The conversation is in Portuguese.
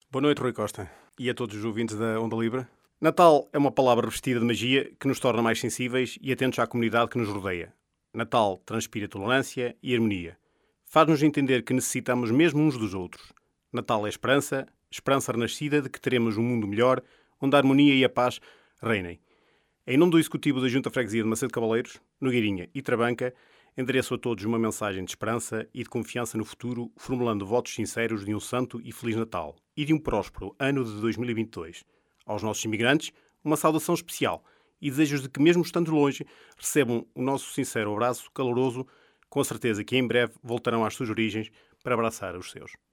Boa noite, Rui Costa, e a todos os ouvintes da Onda Livre. Natal é uma palavra revestida de magia que nos torna mais sensíveis e atentos à comunidade que nos rodeia. Natal transpira tolerância e harmonia. Faz-nos entender que necessitamos mesmo uns dos outros. Natal é esperança, esperança renascida de que teremos um mundo melhor, onde a harmonia e a paz reinem. Em nome do Executivo da Junta Freguesia de Macedo Cavaleiros, Nogueirinha e Trabanca, endereço a todos uma mensagem de esperança e de confiança no futuro, formulando votos sinceros de um santo e feliz Natal e de um próspero ano de 2022. Aos nossos imigrantes, uma saudação especial e desejos de que, mesmo estando longe, recebam o nosso sincero abraço caloroso, com a certeza que em breve voltarão às suas origens para abraçar os seus.